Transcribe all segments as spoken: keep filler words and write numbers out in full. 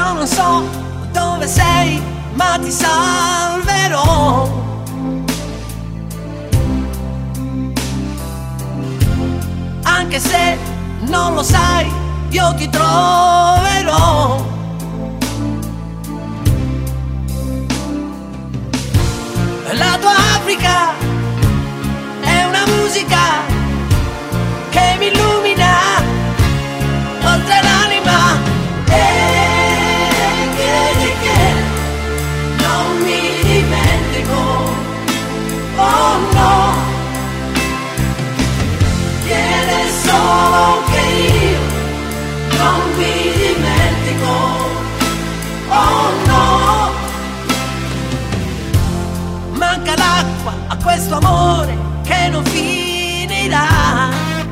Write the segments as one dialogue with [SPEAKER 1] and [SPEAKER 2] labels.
[SPEAKER 1] Io non so dove sei, ma ti salverò. Anche se non lo sai, io ti troverò. La tua Africa è una musica che mi illumina oltre l'anima, e credi che non mi dimentico, oh no, chiede solo che io non mi dimentico, oh no. Manca l'acqua a questo amore che non finirà.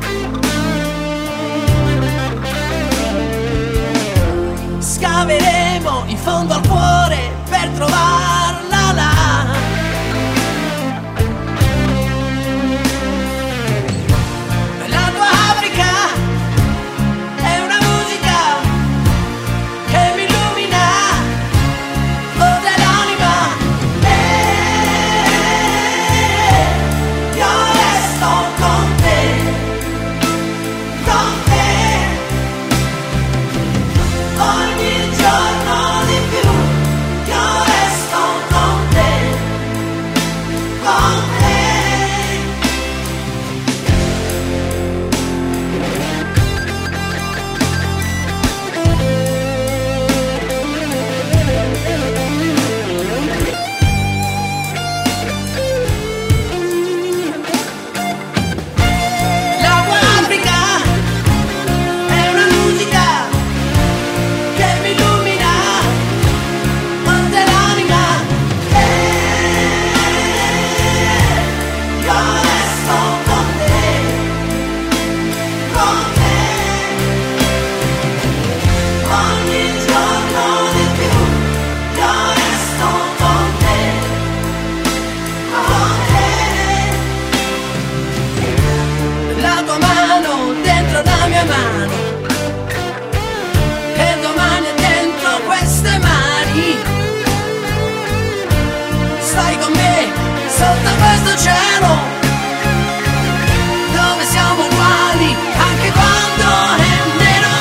[SPEAKER 1] Scaveremo in fondo al cuore per trovarla là. La tua Africa è una musica che mi illumina oltre l'anima, e io resto con te, con te. Ogni giorno di più io resto con te, con te. La tua Africa è una musica che mi illumina oltre l'anima, e io resto con te, con te. Ogni giorno di più io resto con te, con te. La tua mano dentro la mia mano, e domani è dentro queste mani. Stai con me sotto questo cielo, dove siamo uguali anche quando è nero.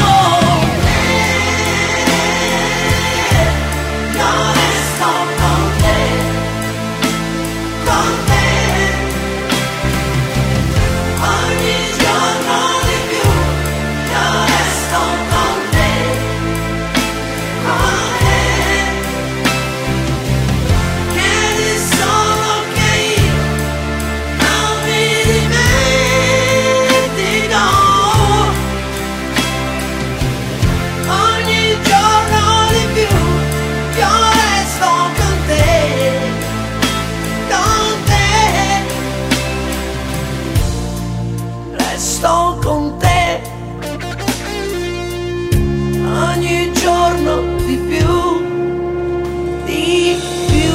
[SPEAKER 1] Io resto con te, con te. Ogni giorno di più io resto con te, con te. Chiedi solo che io non mi dimentico. Ogni giorno di più io resto con te, con te. Resto con te ogni giorno di più, di più.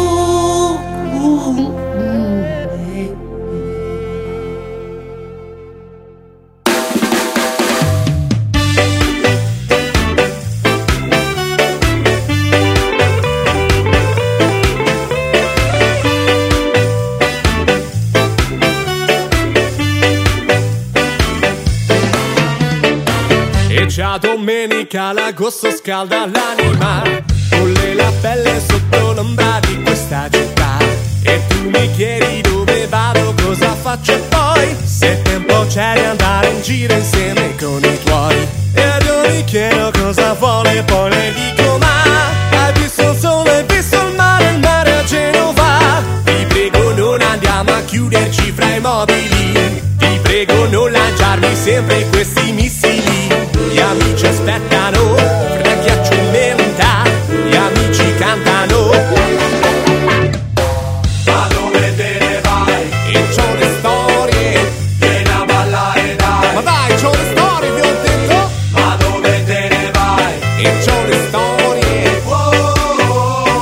[SPEAKER 2] E già domenica l'agosto scalda l'anima, bolle la pelle sotto l'ombra di questa città. E tu mi chiedi dove vado, cosa faccio e poi, se tempo c'è di andare in giro insieme con i tuoi. E io mi chiedo cosa vuole, poi le dico ma hai visto il sole, hai visto il mare, il mare a Genova. Ti prego non andiamo a chiuderci fra i mobili, ti prego non lanciarmi sempre questi missili. Gli amici aspettano, fra ghiaccio e menta, gli amici cantano. Ma dove te ne vai? E c'ho le storie, vieni a ballare dai. Ma vai, c'ho le storie, vi ho detto. Ma dove te ne vai? E c'ho le storie. Oh, oh, oh.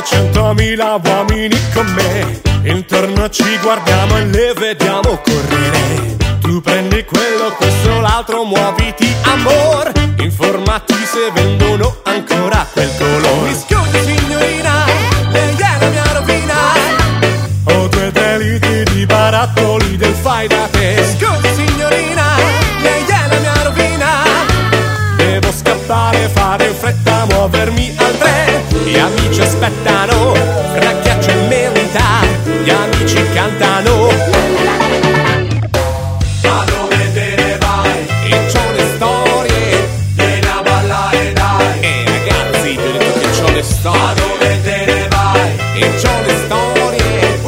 [SPEAKER 2] centomila uomini con me, intorno ci guardiamo e le vediamo correre. Tu prendi quello, questo, l'altro, muoviti amor, informati se vendono ancora quel colore. Mi scusi signorina, lei è la mia rovina. Ho due tre litri di barattoli del fai da te. Scusi signorina, lei è la mia rovina. Devo scappare, fare in fretta, muovermi al tre. Gli amici aspettano, fra ghiaccio e melita, gli amici cantano.
[SPEAKER 1] Ma dove te ne vai?
[SPEAKER 2] E c'ho le storie,
[SPEAKER 1] Vieni a ballare dai.
[SPEAKER 2] e ragazzi ti ho detto che c'ho le
[SPEAKER 1] Ma
[SPEAKER 2] storie,
[SPEAKER 1] dove te ne vai?
[SPEAKER 2] e c'ho le storie.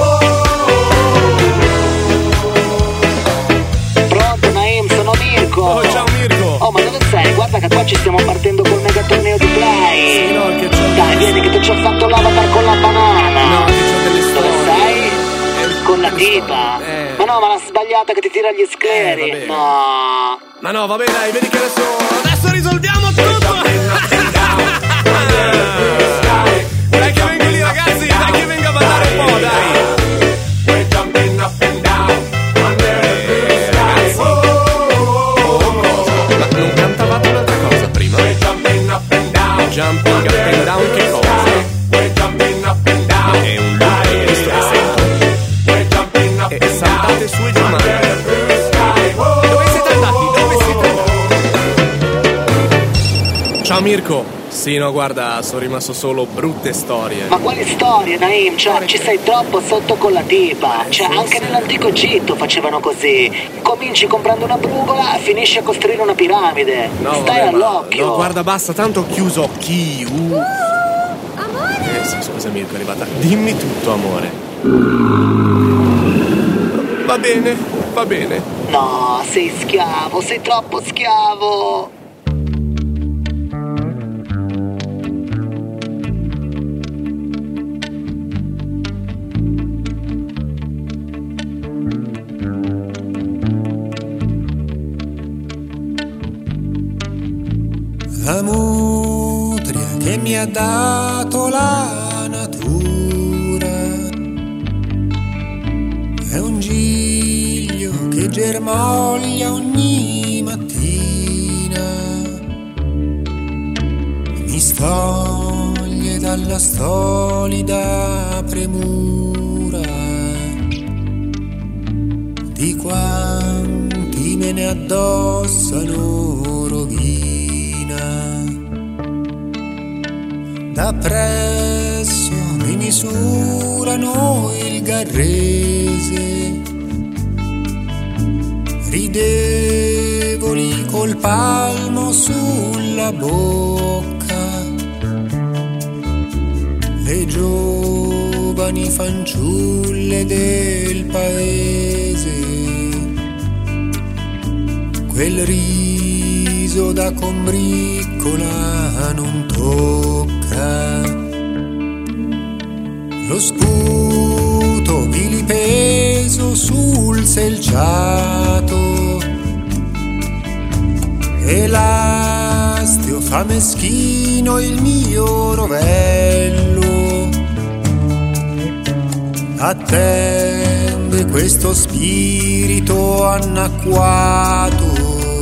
[SPEAKER 3] Pronto Naim, sono Mirko.
[SPEAKER 2] Oh ciao Mirko.
[SPEAKER 3] Oh, ma dove sei? Guarda che qua ci stiamo partendo col mega torneo di play.
[SPEAKER 2] Sì, no, che c'ho
[SPEAKER 3] Dai, vieni che ti ci ho fatto l'avatar con la banana.
[SPEAKER 2] No, che c'ho delle
[SPEAKER 3] Dove
[SPEAKER 2] storie.
[SPEAKER 3] sei?
[SPEAKER 2] Eh,
[SPEAKER 3] Con la
[SPEAKER 2] delle storie.
[SPEAKER 3] tipa?
[SPEAKER 2] Eh.
[SPEAKER 3] Ma no, ma la sbagliata che ti tira gli scleri.
[SPEAKER 2] Eh, vabbè.
[SPEAKER 3] no.
[SPEAKER 2] Ma no, vabbè dai, vedi che adesso adesso risolviamo tutto. Dai che vengo lì ragazzi, dai che vengo a ballare un po', dai.
[SPEAKER 1] We're jumping up and down under the blue sky.
[SPEAKER 2] Ma non cantavate un'altra cosa prima?
[SPEAKER 1] We're jumping up and down.
[SPEAKER 2] Jumping up and down che cosa?
[SPEAKER 1] We're jumping up and down.
[SPEAKER 2] È un loop, visto che sento.
[SPEAKER 1] We're jumping up
[SPEAKER 2] E
[SPEAKER 1] and
[SPEAKER 2] saltate
[SPEAKER 1] down
[SPEAKER 2] su e giù mano.
[SPEAKER 1] under the blue sky.
[SPEAKER 2] Dove siete andati? Dove siete andati? Ciao Mirko. Sì, no, guarda, sono rimasto solo brutte storie.
[SPEAKER 3] Ma quali storie, Naim? Cioè, ci sei troppo sotto con la tipa. Cioè, anche nell'antico Egitto facevano così. Cominci comprando una brugola, finisci a costruire una piramide.
[SPEAKER 2] No,
[SPEAKER 3] Stai
[SPEAKER 2] vabbè, ma-
[SPEAKER 3] all'occhio.
[SPEAKER 2] No, guarda, basta, tanto ho chiuso occhi. Uh.
[SPEAKER 4] Amore!
[SPEAKER 2] Eh sì, scusa Mirko, è arrivata. Dimmi tutto, amore. Va bene, va bene.
[SPEAKER 3] No, sei schiavo, sei troppo schiavo.
[SPEAKER 5] La mutria che mi ha dato la natura è un giglio che germoglia ogni mattina, mi stoglie dalla stolida premura di quanti me ne addossano rovina. Da presso mi misurano il garrese, ridevoli col palmo sulla bocca, le giovani fanciulle del paese, quel riso da combriccola non tocca. Lo sputo vilipeso sul selciato e l'astio fa meschino il mio rovello. Attende questo spirito annacquato,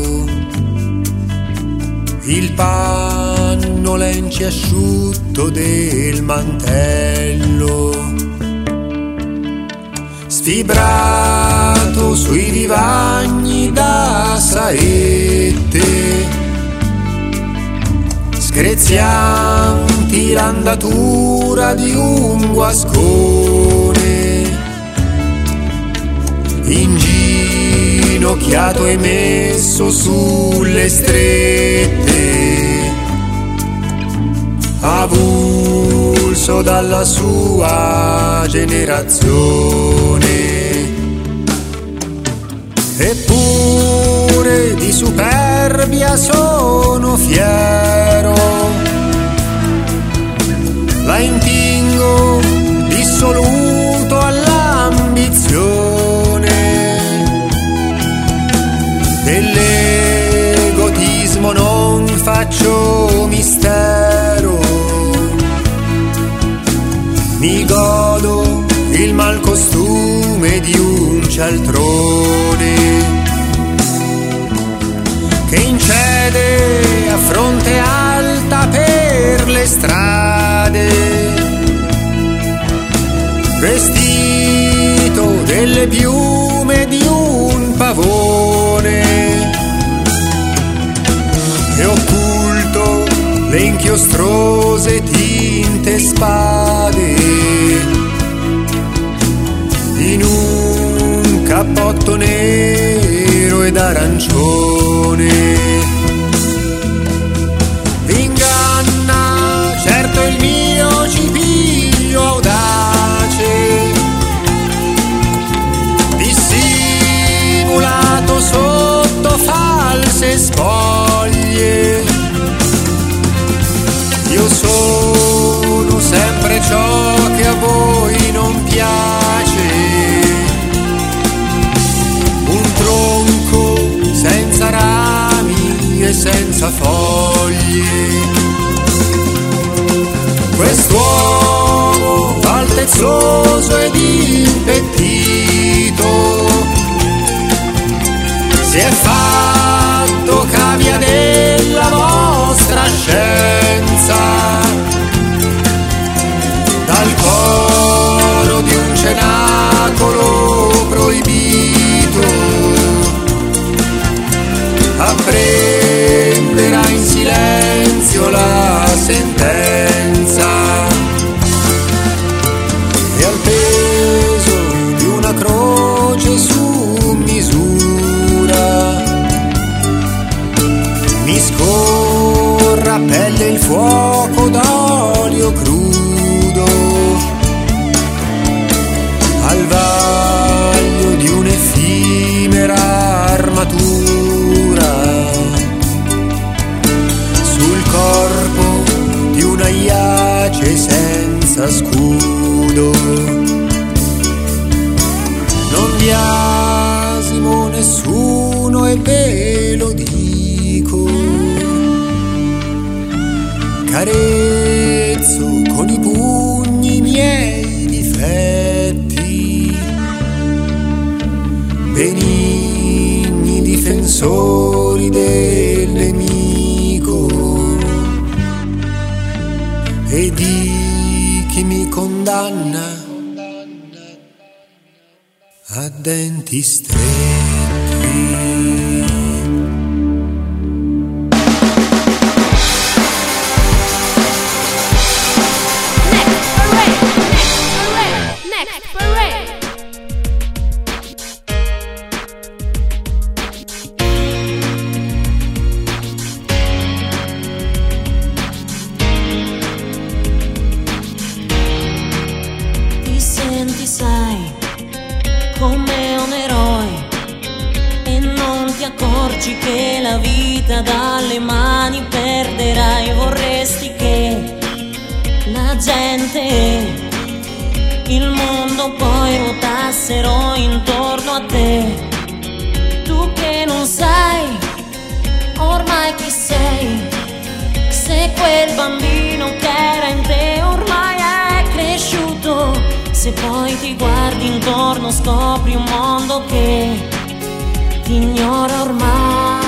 [SPEAKER 5] il panno lence asciutto del mantello, sfibrato sui divagni da saette, screzianti l'andatura di un guascone, inginocchiato e messo sulle strette, avulso dalla sua generazione. Eppure di superbia sono fiero, la intingo dissoluto all'ambizione, dell'egotismo non faccio mistero, piume di un cialtrone che incede a fronte alta per le strade, vestito delle piume di un pavone e occulto le inchiostrose tinte spade in un cappotto nero ed arancione. V'inganna certo il mio cipiglio audace, dissimulato sotto false spoglie. Io sono sempre ciò che a voi non piace, un tronco senza rami e senza foglie. Quest'uomo altezzoso ed impettito si è fatto cavia della vostra scienza, dal coro di un cenacolo proibito apprenderà in silenzio la sentenza e al peso di una croce su misura mi scorra a pelle il fuoco d'olio crudo al vaglio di un'effimera armatura sul corpo di una iace senza scudo. Non biasimo nessuno e ve lo dico, carezzo con i pugni i miei difetti, benigni difensori del nemico, e di chi mi condanna a denti stretti.
[SPEAKER 4] Che la vita dalle mani perderai, vorresti che la gente, il mondo poi ruotassero intorno a te. Tu che non sai ormai chi sei, se quel bambino che era in te ormai è cresciuto, se poi ti guardi intorno scopri un mondo che ti ignora ormai.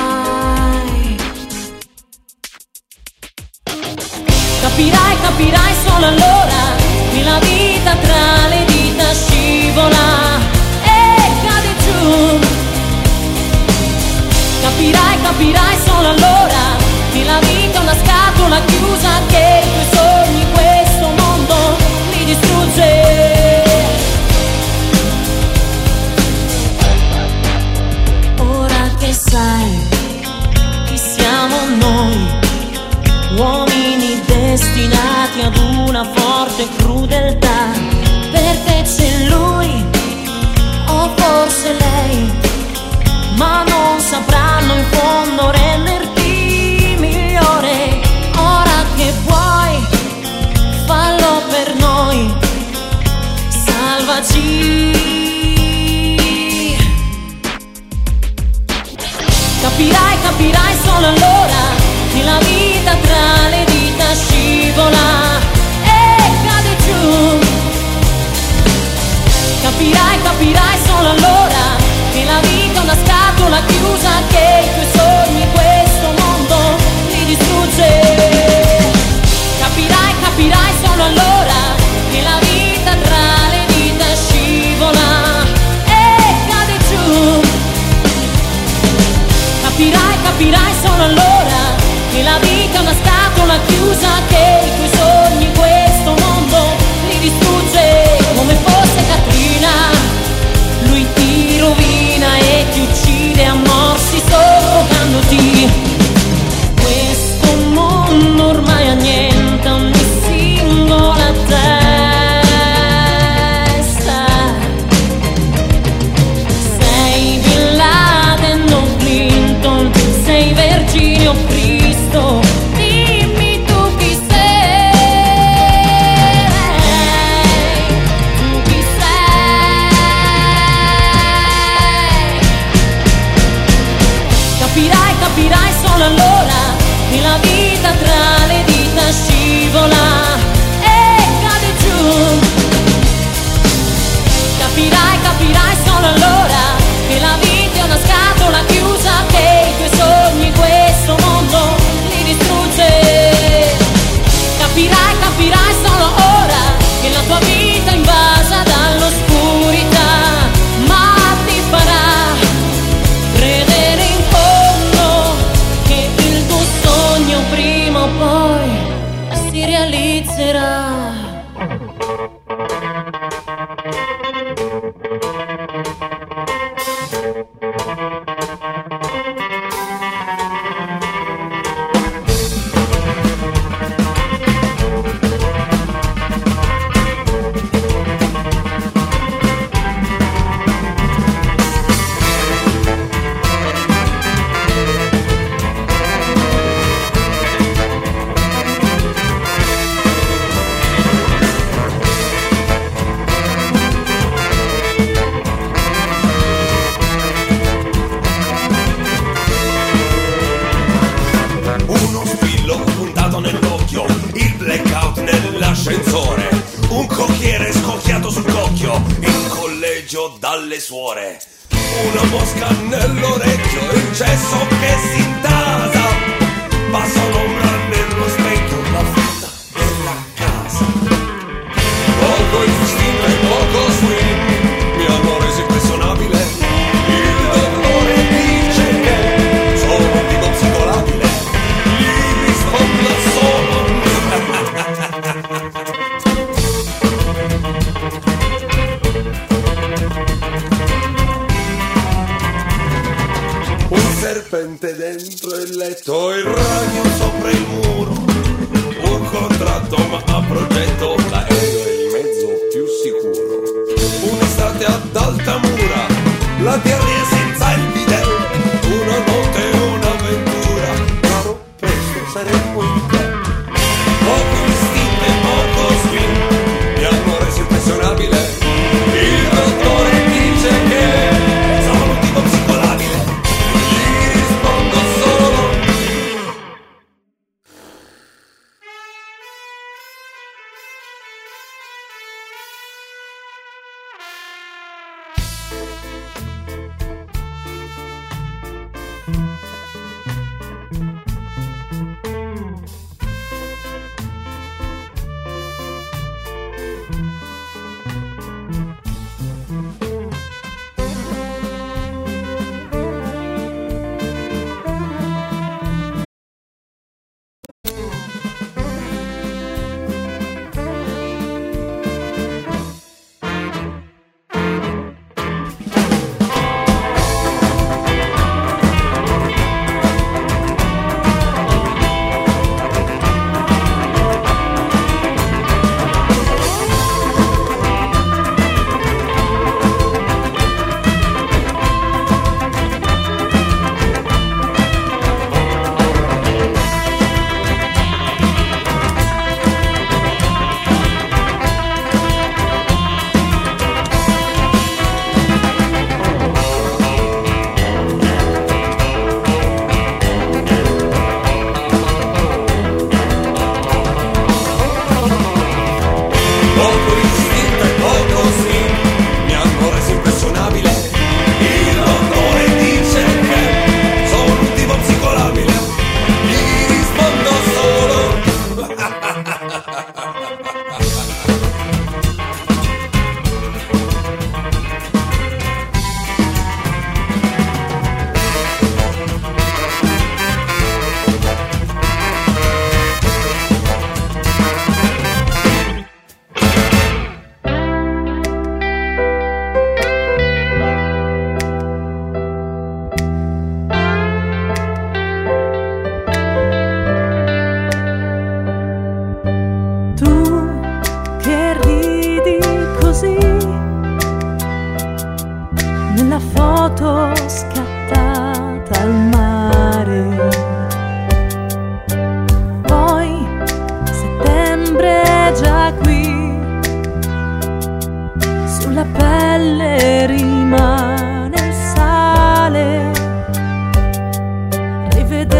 [SPEAKER 4] Capirai, capirai solo allora che la vita tra le dita scivola e cade giù. Capirai, capirai solo allora che la vita è una scatola chiusa, che i tuoi sogni questo mondo li distrugge. Sai chi siamo noi, uomini destinati ad una forte crudeltà, perché c'è lui o forse lei, ma non sapranno in fondo renderti migliore. Ora che puoi, fallo per noi, salvaci. Capirai, capirai solo allora che la vita tra le dita scivola e cade giù. Capirai, capirai solo allora che la vita è una scatola chiusa, che i tuoi sogni questo mondo li distrugge. Capirai, capirai solo allora che la vita tra le dita scivola e cade giù. Capirai, capirai solo allora che la vita è una scatola chiusa, che i tuoi sogni questo mondo li distrugge. Come fosse Katrina, lui ti rovina e ti uccide a morsi soffocandoti. Questo mondo ormai annienta ogni singola testa. Sei Bin Laden o Clinton, sei Virginio Cristo, dimmi tu chi sei, tu chi sei. Capirai, capirai solo allora che la vita tra le dita scivola e cade giù. Capirai, capirai solo allora che la vita è una scatola chiusa, che i tuoi sogni questo mondo li distrugge. Capirai, capirai solo ora che la tua vita è invasa dall'oscurità, ma ti farà credere in fondo che il tuo sogno prima o poi si realizzerà.
[SPEAKER 2] Uno spillo puntato nell'occhio, il blackout nell'ascensore, un cocchiere scocchiato sul cocchio, in collegio dalle suore, una mosca nell'orecchio, il cesso che si intasa, passa un'ombra nello specchio, la frutta della casa. Poco il fustino e poco swing mi hanno reso impressionabile, il dottore dice che sono un tipo psicolabile. Un serpente dentro il letto, il ragno sopra il muro, un contratto ma a progetto, l'aereo è il mezzo più sicuro, un'estate ad Altamura, la terra è senza il bidet, una notte e un'avventura, caro, presto saremo in te. Poco istinto e poco swing mi hanno reso impressionabile, il dottore dice che sono un tipo psicolabile, gli rispondo solo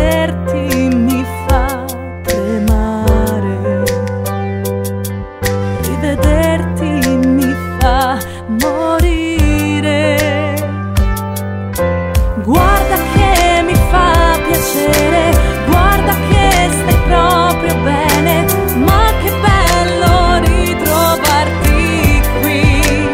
[SPEAKER 4] rivederti mi fa tremare, rivederti mi fa morire. Guarda che mi fa piacere, guarda che stai proprio bene, ma che bello ritrovarti qui.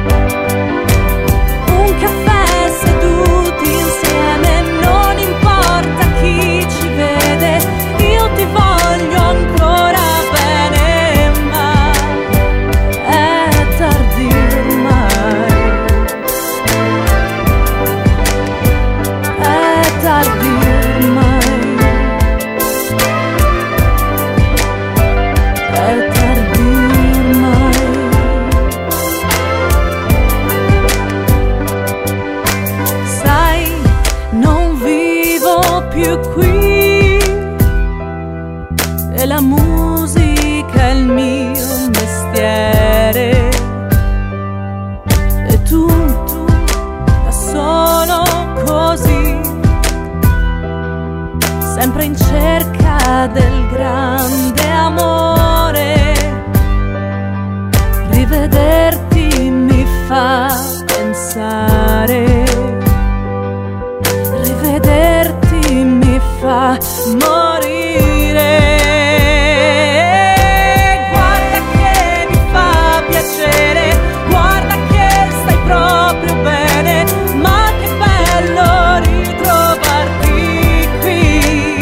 [SPEAKER 4] Un caffè seduti insieme, non importa chi ci vede, io ti voglio ancora bene, ma è tardi ormai, è tardi ormai, è tardi ormai. Sai, non vivo più qui e la musica è il mio mestiere. E tu, tu, da solo così, sempre in cerca del grande amore. Rivederti mi fa pensare, rivederti mi fa morire. Guarda che mi fa piacere, guarda che stai proprio bene, ma che bello ritrovarti qui.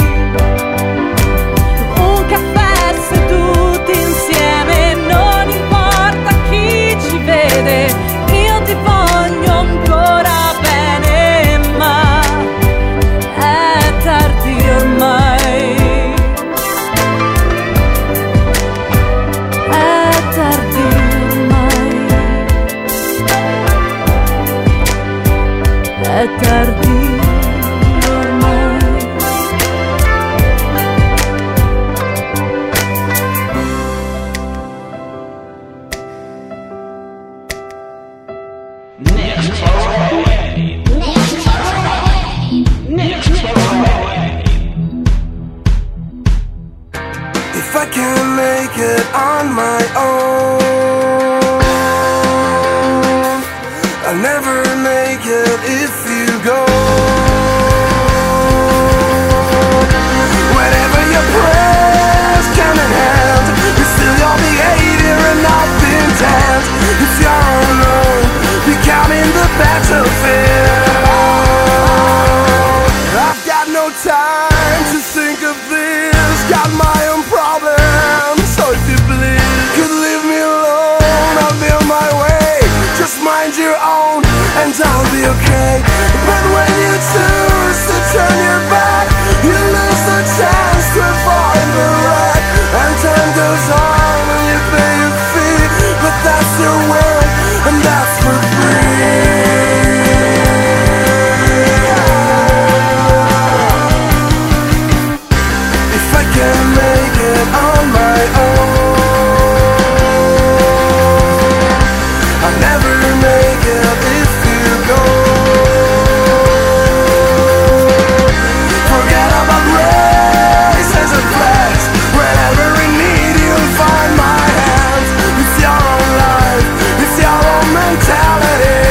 [SPEAKER 4] Un caffè seduti insieme, non importa chi ci vede, io ti voglio ancora bene, ma è tardi ormai, è tardi ormai, è tardi ormai.
[SPEAKER 6] If I can't make it on my own, I'll never make it if you go. Whenever your prayers come in hand, it's still your behavior and not the intent. It's your own road, becoming the battlefield. I've got no time to think of this, got my own problems, so if you please could leave me alone, I'll be on my way. Just mind your own and I'll be okay. But when you choose to turn your back, you lose the chance to avoid the wreck. And time goes on and you pay your fee, but that's your world and that's for free. If I can make it on my own, I'll never make it if you go. Forget about races and flags, wherever in need you'll find my hands. It's your own life, it's your own mentality.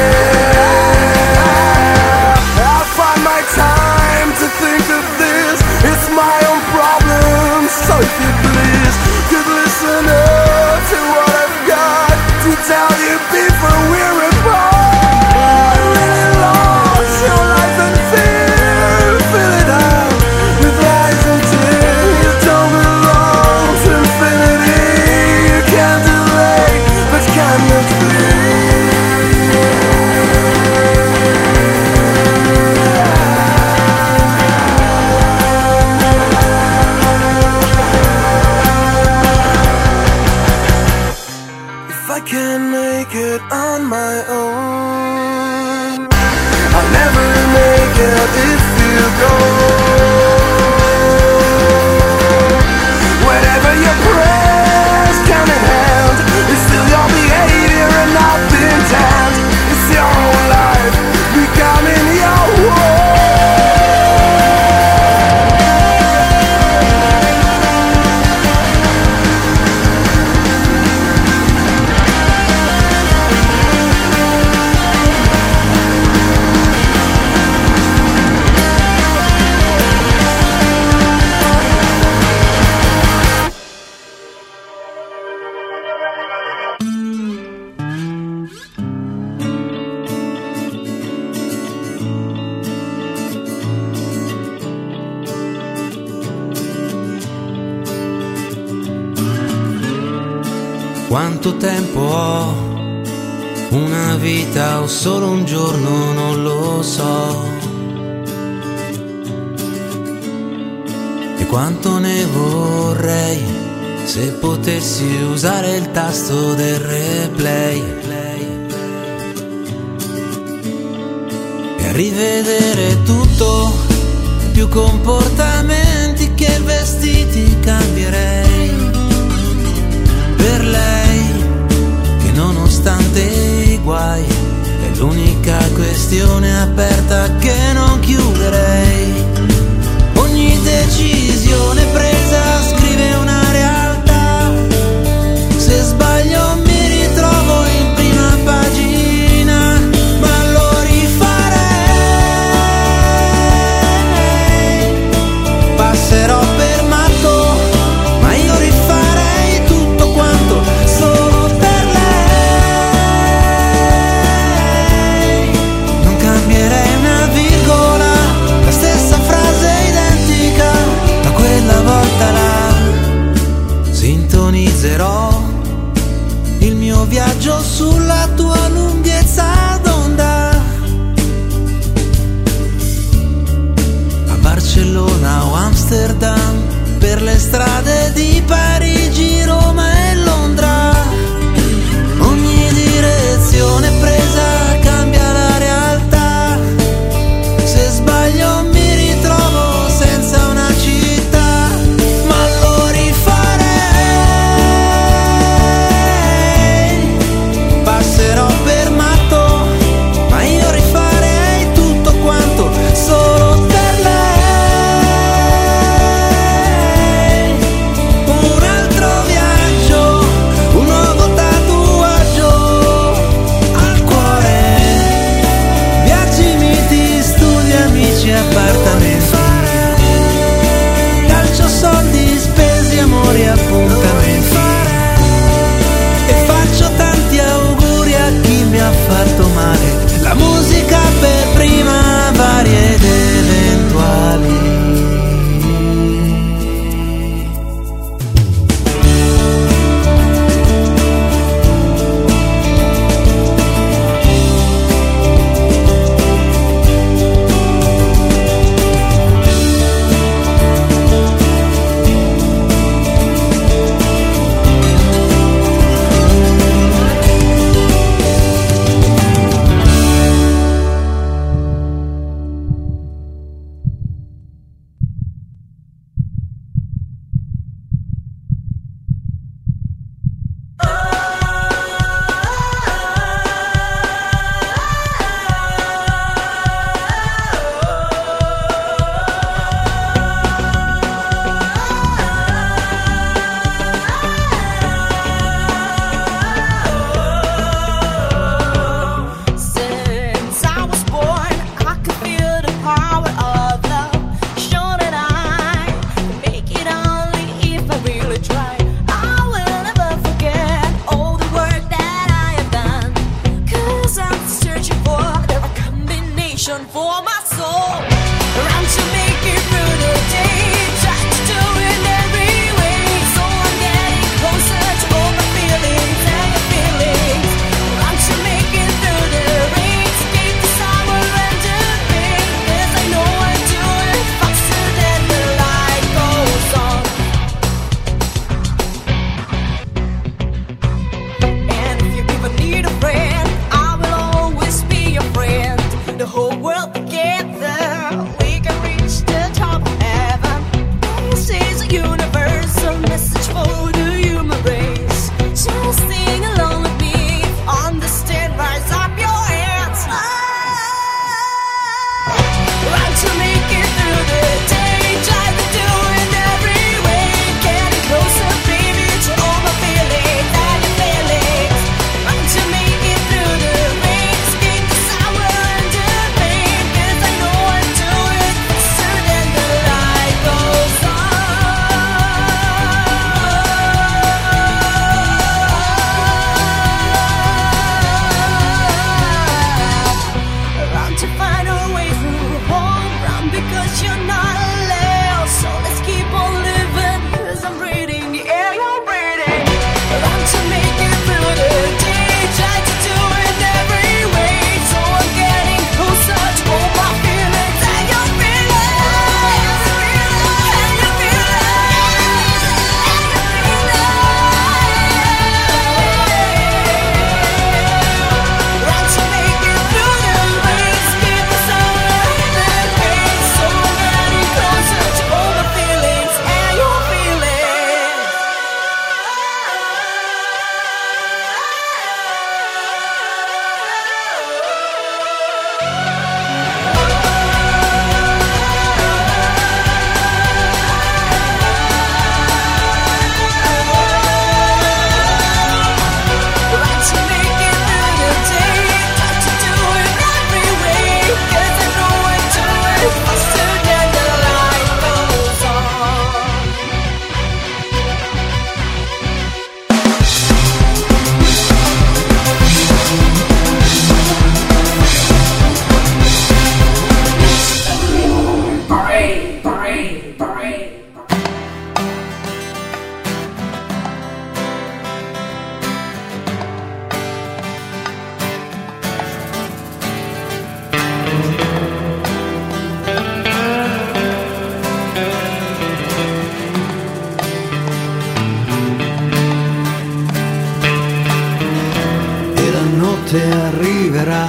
[SPEAKER 6] I'll find my time to think of this, it's my own problem. So if you please could listen up to what I've got to tell you before we're apart. I really lost your life and fear, fill it up with lies and tears. You don't belong to infinity, you can't delay but cannot flee.
[SPEAKER 5] Quanto tempo ho? Una vita o solo un giorno, non lo so. E quanto ne vorrei se potessi usare il tasto del replay e rivedere tutto, più comportamenti che vestiti cambierei per lei, che nonostante i guai è l'unica questione aperta che non chiuderei. Ogni decisione presa scrive una realtà, se sbaglio mi ritrovo in prima pagina, ma lo rifarei. Passerò per matto, ma io rifarei tutto quanto solo per lei. Non cambierei una virgola, la stessa frase identica, ma quella volta la sintonizzerò il mio viaggio sulla tua lunghezza d'onda. A Barcellona o Amsterdam, per le strade di Parigi, Roma e Londra. Ogni direzione presa cambia la realtà, se sbaglio mi ritrovo senza una città, ma lo rifarei. Passerò per matto, ma io rifarei tutto quanto solo per lei. Una notte arriverà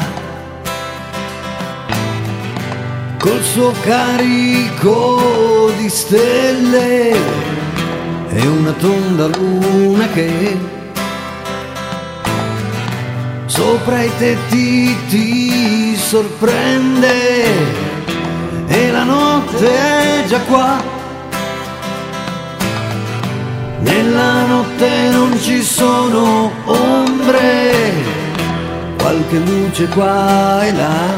[SPEAKER 5] col suo carico di stelle e una tonda luna che sopra i tetti ti sorprende e la notte è già qua. Nella notte non ci sono ombre, qualche luce qua e là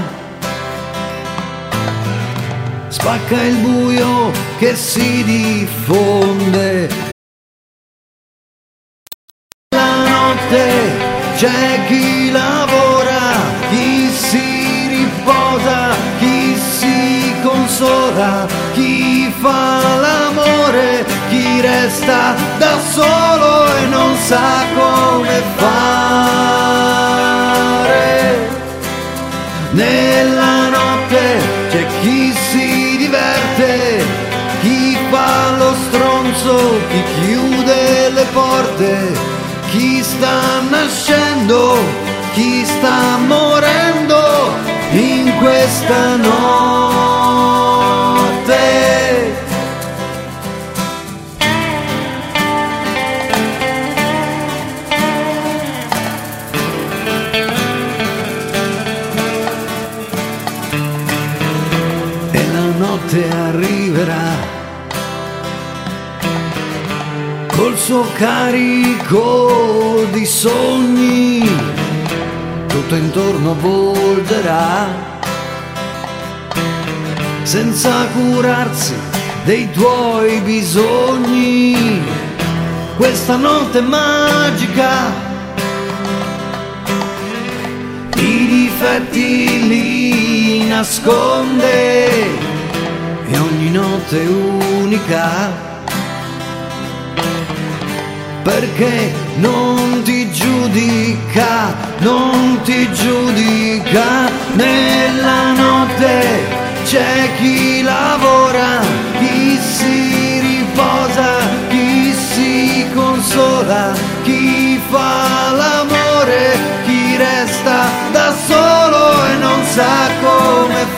[SPEAKER 5] spacca il buio che si diffonde. La notte c'è chi lavora, chi si riposa, chi si consola, chi fa l'amore, chi resta da solo e non sa come fare. Nella notte c'è chi si diverte, chi fa lo stronzo, chi chiude le porte, chi sta nascendo, chi sta morendo in questa notte. E la notte arriverà col suo carico di sogni, tutto intorno volgerà, senza curarsi dei tuoi bisogni. Questa notte magica, i difetti li nasconde e ogni notte è unica, perché non ti giudica, non ti giudica. Nella notte c'è chi lavora, chi si riposa, chi si consola, chi fa l'amore, chi resta da solo e non sa come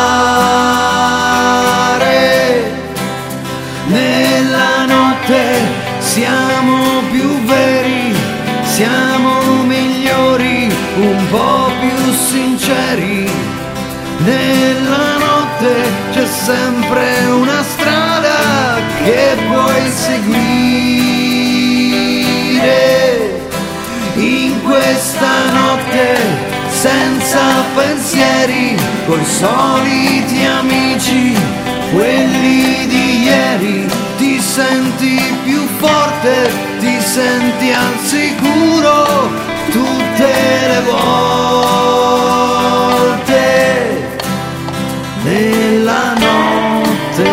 [SPEAKER 5] fare. Nella notte siamo più veri, siamo migliori, un po' più sinceri. Nella notte c'è sempre una strada che puoi seguire. In questa notte senza pensieri, coi soliti amici, quelli di ieri, ti senti più forte, ti senti al sicuro tutte le volte. Nella notte,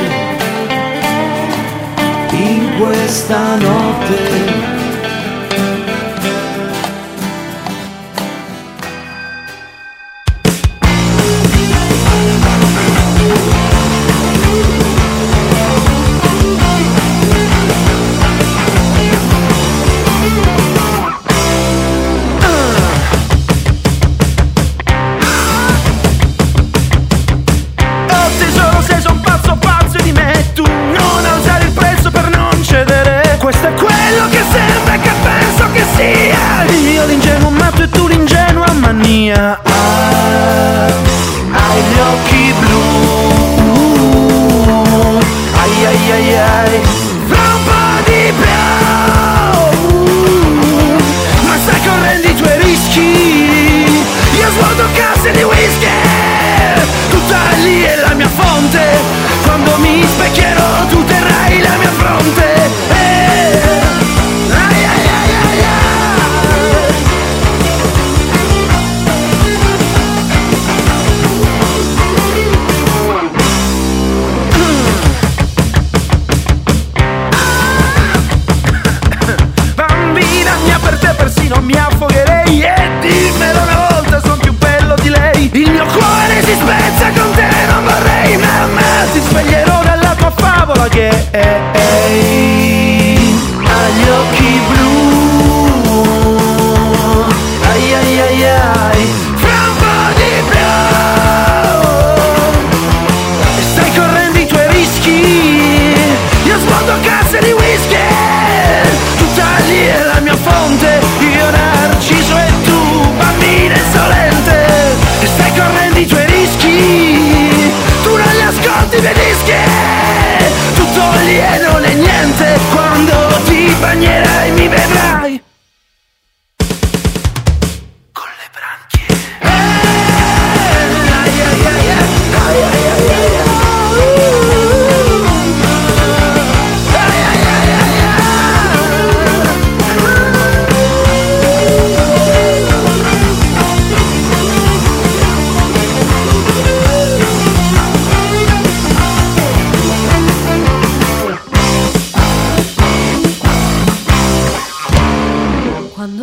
[SPEAKER 5] in questa notte.
[SPEAKER 7] Questo è quello che sembra, che penso che sia. Io l'ingenuo matto e tu l'ingenua mania. Ah, hai gli occhi blu. Ai ai ai ai. Fra un po' di più. Ma stai correndo i tuoi rischi. Io svuoto casse di whisky. Tutta lì è la mia fonte. Quando mi specchierò tu terrai la mia fronte. Non mi affogherei e dimmelo una volta, son più bello di lei. Il mio cuore si spezza con te, non vorrei, ma, ma ti sveglierò dalla tua favola che è, ha gli occhi blu. Ai ai ai ai.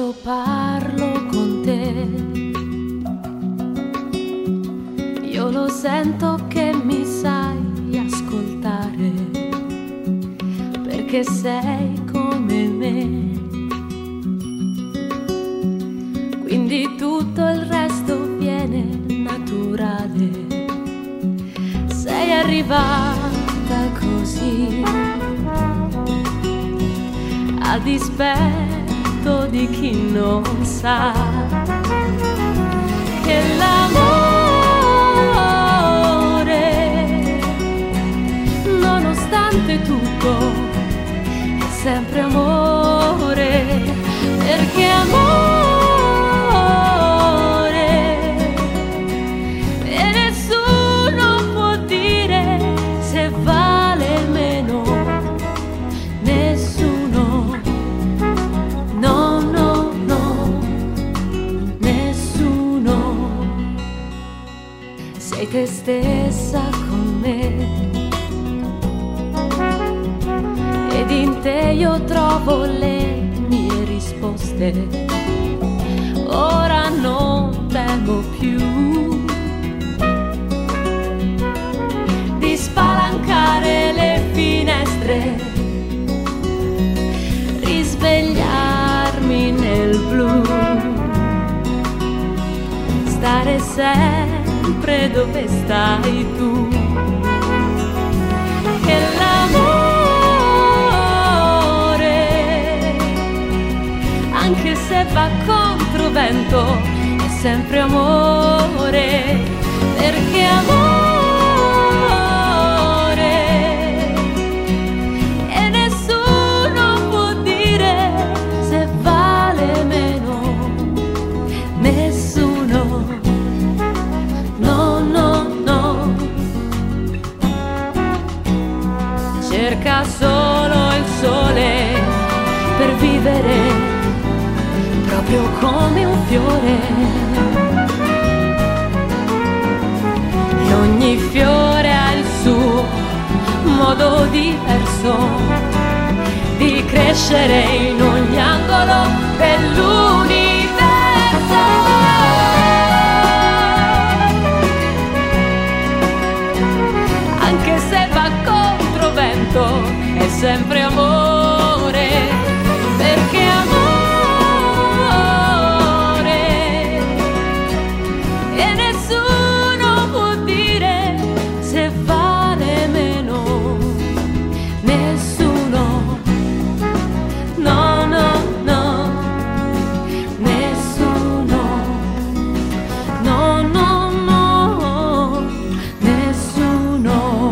[SPEAKER 4] quando parlo con te, io lo sento che mi sai ascoltare, perché sei come me. Quindi tutto il resto viene naturale. Sei arrivata così, a dispetto di chi non sa che l'amore, nonostante tutto, è sempre amore, perché amore e nessuno può dire se vale meno. Nessuno, no, no, no, nessuno. Sei te stessa con me, ed in te io trovo le mie risposte. Ora non temo più di spalancare le finestre, risvegliarmi nel blu, stare sempre dove stai tu. Che l'amore, anche se va contro vento, è sempre amore, perché amore e nessuno può dire se vale meno. Nessuno, no, no, no. Cerca solo il sole per vivere, proprio come un fiore, e ogni fiore ha il suo modo diverso di crescere in ogni angolo dell'universo. Anche se va contro vento, è sempre amore, perché amore e nessuno può dire se vale meno. Nessuno, no, no, no, nessuno, no, no, no, nessuno.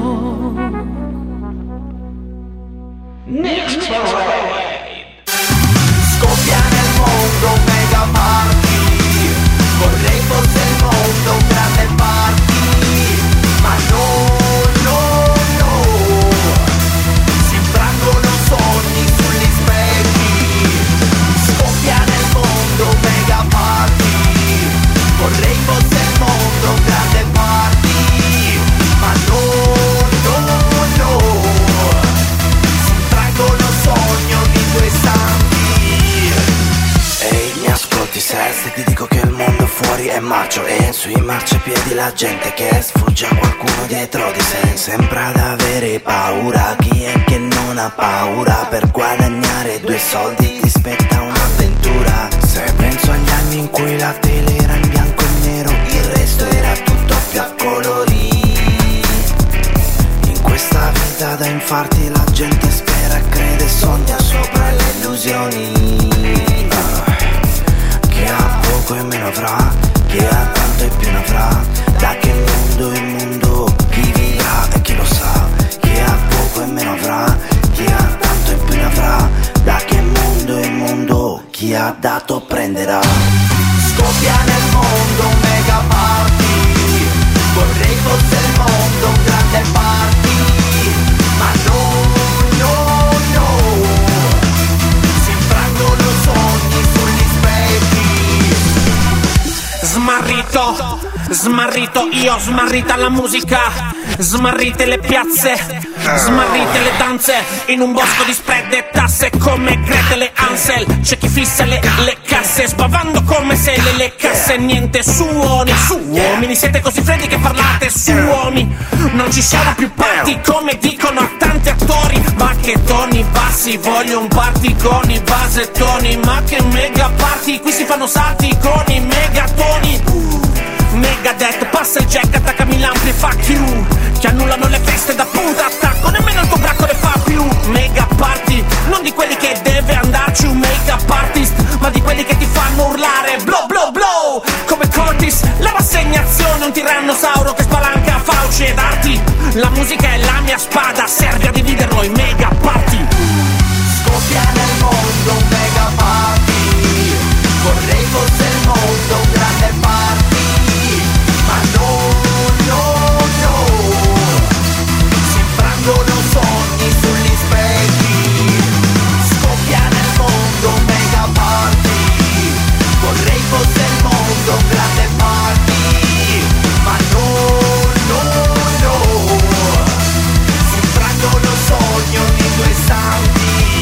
[SPEAKER 7] Next Parade.
[SPEAKER 6] Scoppia nel mondo un mega party, vorrei fosse il mondo un grande party, ma no, no, no, si infrangono sogni sugli specchi. Scoppia nel mondo un mega party, vorrei fosse il mondo un grande party, ma no, no, no, si infrangono sogni ogni due santi. Ehi, mi ascolti se se ti dico che il mondo fuori è marcio e sui marciapiedi la gente che sfugge a qualcuno dietro di sé. Sembra ad avere paura, chi è che non ha paura? Per guadagnare due soldi ti spetta un'avventura. Se penso agli anni in cui la tele era in bianco e nero, il resto era tutto più a colori. In questa vita da infarti la gente spera, crede, sogna sopra le illusioni. Ah, chi ha poco e meno avrà, chi ha tanto e più ne avrà. Da che mondo è mondo, chi vivrà e chi lo sa. Chi ha poco e meno avrà, chi ha tanto e più ne avrà. Da che mondo è mondo, chi ha dato prenderà. Scoppia nel mondo un mega party, vorrei fosse il mondo un grande party, ma no, no, no, si infrangono sogni sugli specchi.
[SPEAKER 8] Smarrito, smarrito, io smarrita la musica, smarrite le piazze, Smarrite le danze in un bosco di spread e tasse come Gretel e Ansel. C'è chi fissa le, le casse spavando come se le leccasse niente. Suoni, su uomini, siete così freddi che parlate su uomini. Non ci siamo più parti come dicono a tanti attori. Ma che toni bassi, voglio un party con i basettoni. Ma che mega party, qui si fanno salti con i megatoni. Megadeth, passa il jack, attaccami l'ampli e fuck you. Che annullano le feste da punta attacco, nemmeno il tuo bracco le fa più. Mega party, non di quelli che deve andarci un make-up artist, ma di quelli che ti fanno urlare blow blow blow come Curtis. La rassegnazione è un tirannosauro che spalanca fauci ed arti. La musica è la mia spada, serve a dividerlo in mega party.
[SPEAKER 1] Scoppia nel mondo un mega party. Vorrei fosse il mondo un grande party. Ma no, no, no. Si infrangono sogni sugli specchi. Scoppia nel mondo un mega party. Vorrei fosse il mondo un grande party. Ma no, no, no. Si infrangono sogni ogni due istanti.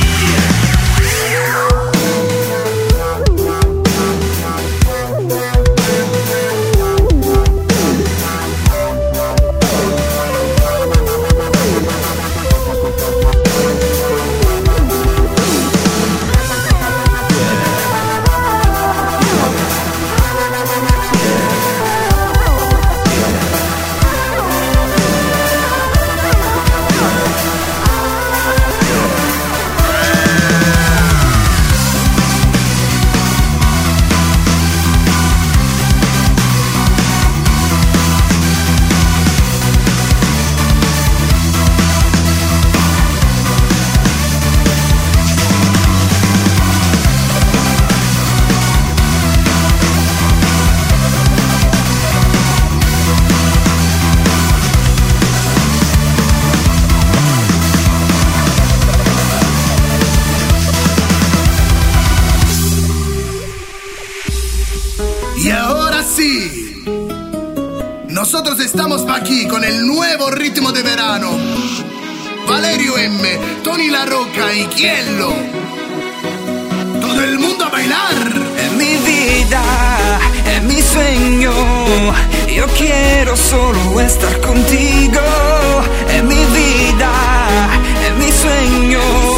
[SPEAKER 9] Nosotros estamos aquí con el nuevo ritmo de verano. Valerio M, Tony La Roca y Kiello. Todo el mundo a bailar.
[SPEAKER 5] Es mi vida, es mi sueño. Yo quiero solo estar contigo. Es mi vida, es mi sueño.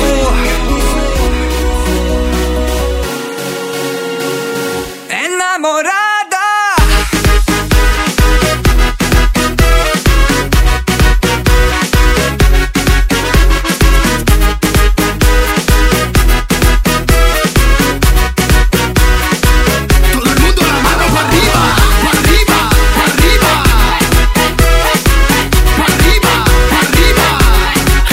[SPEAKER 5] Enamorada.
[SPEAKER 9] Arriba,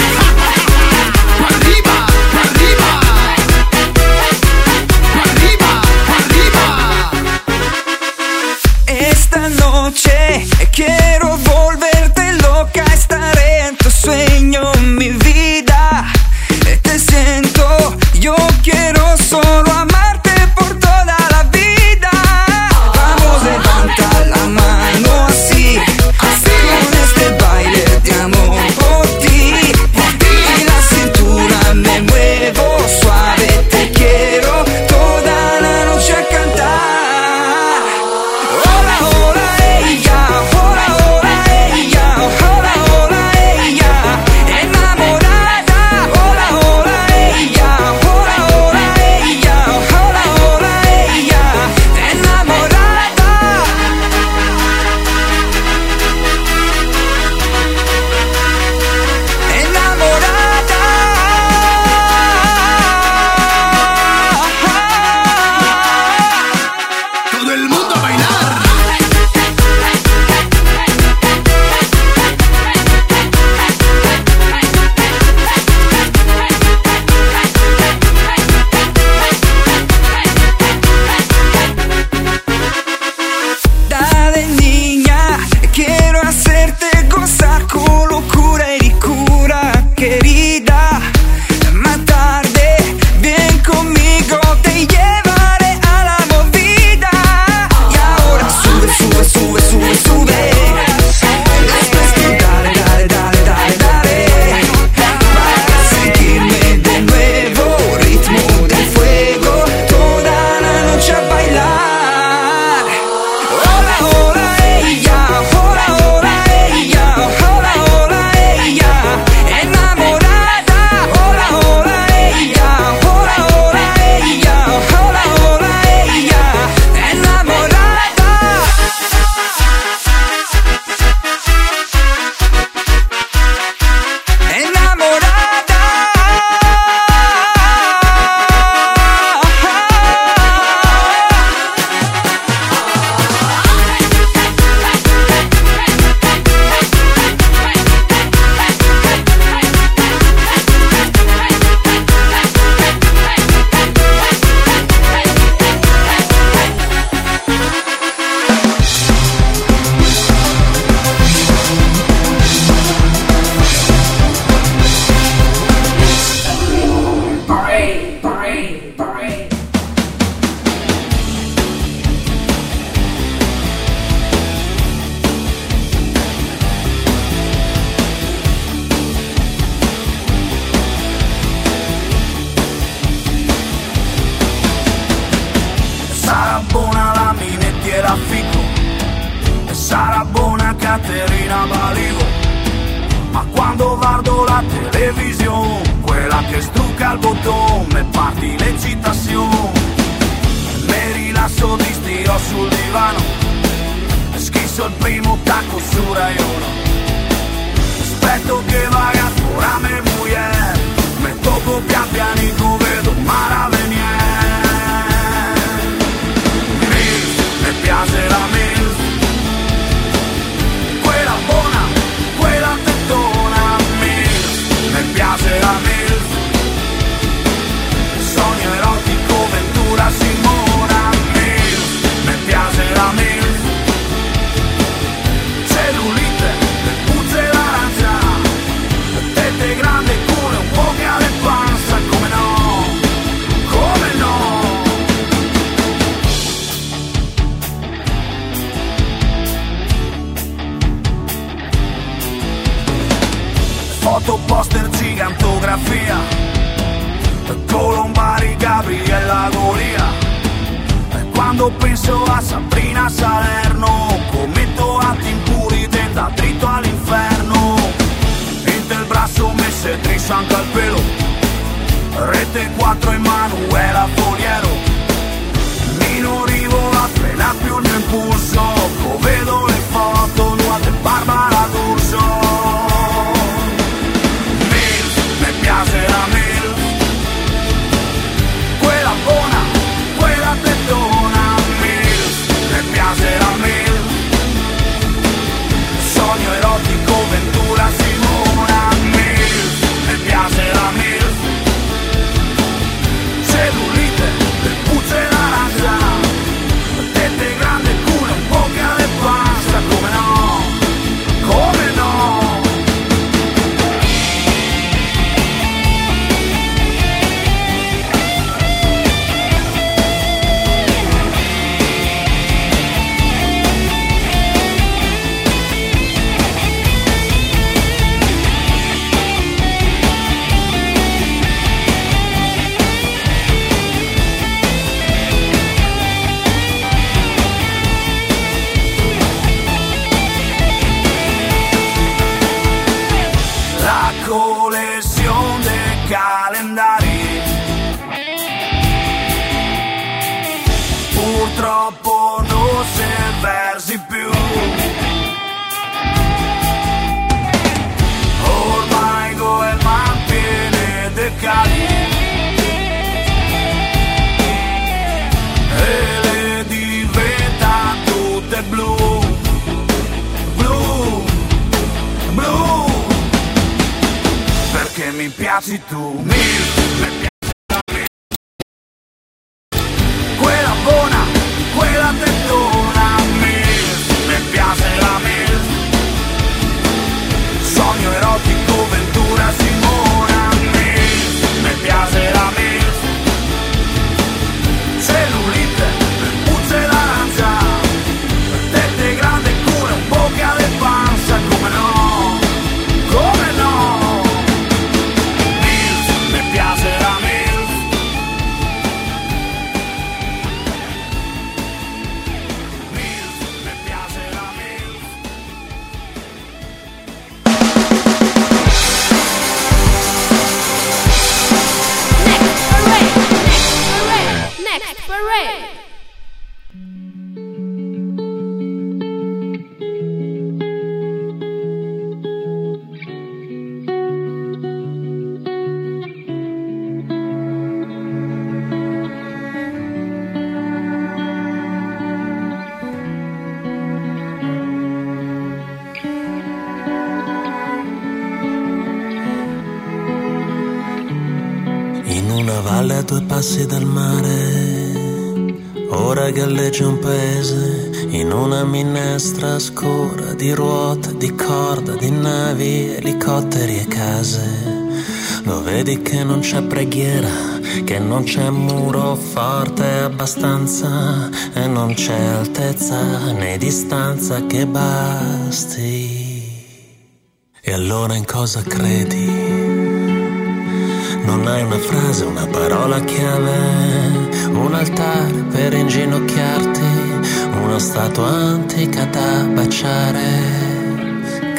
[SPEAKER 10] Caterina Balivo. Ma quando guardo la televisione, quella che strucca il bottone e parti l'eccitazione, mi rilasso di stiro sul divano, schisso il primo tacco su Rai uno. Aspetto che vaga ora me mujer, me tocco pian pianico, vedo mara venire. Milf, mi piace la Milf, quella buona, quella tettona. Milf, mi piace la Milf, sogno erotico, Ventura Simona. Milf, mi piace la Milf, cellulite, puzze l'arancia, tette grande, culo, un po' che alle panza, come no, come no. Foto, poster, gigantografia, Colombari, Gabriella Golia. E quando penso a Sabrina Salerno, commetto atti impuri, tenta dritto all'inferno. Intelbrasso messe dritto anche al pelo, rete quattro Emanuela Foliero. Nino Rivola frena più il mio impulso, vedo le foto nuove Barbara D'Urso. Milf, mi piace la Milf, quella buona, quella tettona. Milf, mi piace la Milf, sogno erotico, Ventura Simona. Milf, mi piace la Milf, cellulite, puzze l'arancia, tette grande, culo, un po' che alle panza, come no, come no. La colección de calendari, purtroppo non si versi più. Ormai come mantiene decadi e le diventa tutte blu, blu, blu. Perché mi piaci tu, Milf, mi piace la Milf, quella buona, quella tettona. Milf, mi piace la Milf, sogno erotico, Ventura Simona. Milf, mi piace la Milf, cellulite, puzze l'arancia, tette grande, culo, un po' che alle panza, come no, come no. Mi piace la Milf, Milf, mi piace la Milf.
[SPEAKER 4] Next parade.
[SPEAKER 11] In una valle a due passi dal mare, ora galleggia un paese in una minestra scura di ruote, di corda, di navi, elicotteri e case. Lo vedi che non c'è preghiera, che non c'è muro forte abbastanza e non c'è altezza né distanza che basti. E allora in cosa credi? Non hai una frase, una parola chiave, un altare per inginocchiarti, una statua antica da baciare.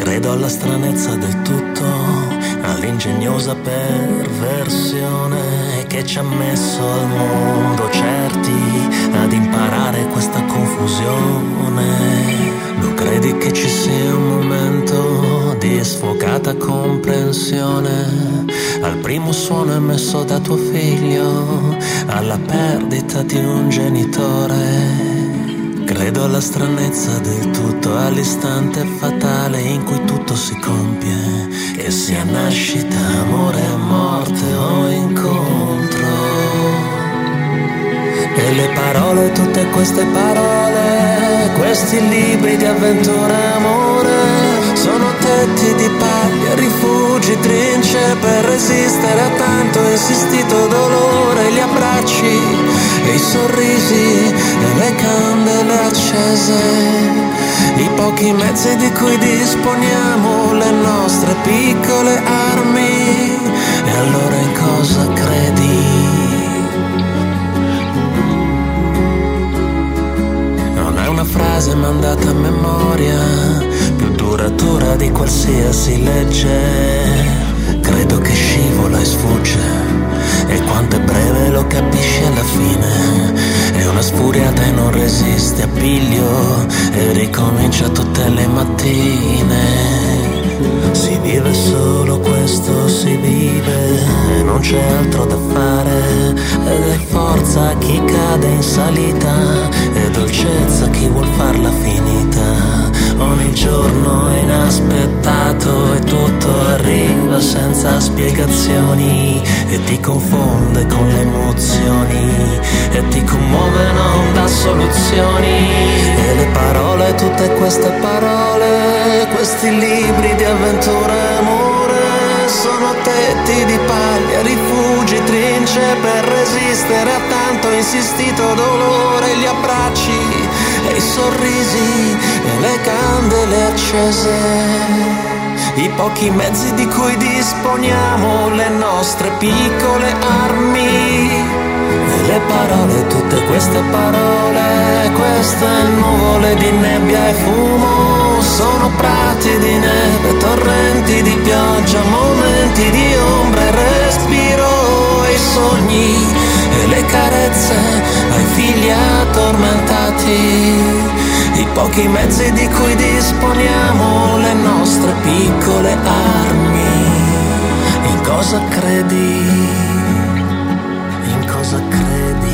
[SPEAKER 11] Credo alla stranezza del tutto, all'ingegnosa perversione che ci ha messo al mondo certi ad imparare questa confusione. Non credi che ci sia un momento di sfocata comprensione al primo suono emesso da tuo figlio, alla perdita di un genitore? Credo alla stranezza del tutto, all'istante fatale in cui tutto si compie, che sia nascita, amore, morte o incontro. E le parole, tutte queste parole, questi libri di avventura e amore, sono tetti di paglia, rifugi, trince per resistere a tanto insistito dolore. Gli abbracci e i sorrisi e le candele accese, i pochi mezzi di cui disponiamo, le nostre piccole armi. E allora in cosa credi? Non è una frase mandata a memoria, più duratura di qualsiasi legge. Credo che scivola e sfugge, e quanto è breve lo capisci alla fine. È una sfuriata e non resiste a piglio, e ricomincia tutte le mattine. Si vive solo questo, si vive, e non c'è altro da fare. Ed è forza a chi cade in salita, e dolcezza a chi vuol farla finita. Ogni giorno è inaspettato e tutto arriva senza spiegazioni, e ti confonde con le emozioni, e ti commuove non dà soluzioni. E le parole, tutte queste parole, questi libri di avventura e amore, sono tetti di paglia, rifugi, trince per resistere a tanto insistito dolore. Gli abbracci e i sorrisi e le candele accese, i pochi mezzi di cui disponiamo, le nostre piccole armi. E le parole, tutte queste parole, queste nuvole di nebbia e fumo, sono prati di neve, torrenti di pioggia, momenti di ombra e respiro, e i sogni e le carezze ai figli addormentati, i pochi mezzi di cui disponiamo, le nostre piccole armi. In cosa credi? In cosa credi?